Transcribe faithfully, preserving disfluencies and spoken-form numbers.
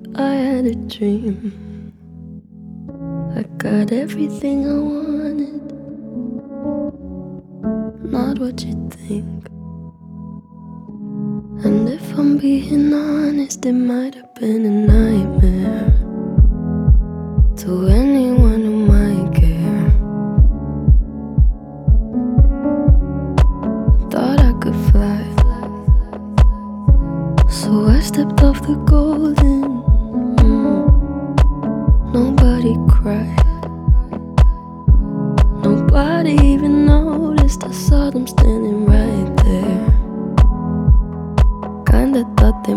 I had a dream. I got everything I wanted, not what you think. And if I'm being honest, it might have been a nightmare to anyone who might care. Thought I could fly, so I stepped off the golden. mm. Nobody cried, nobody even noticed. I saw them standing right there. Kinda thought they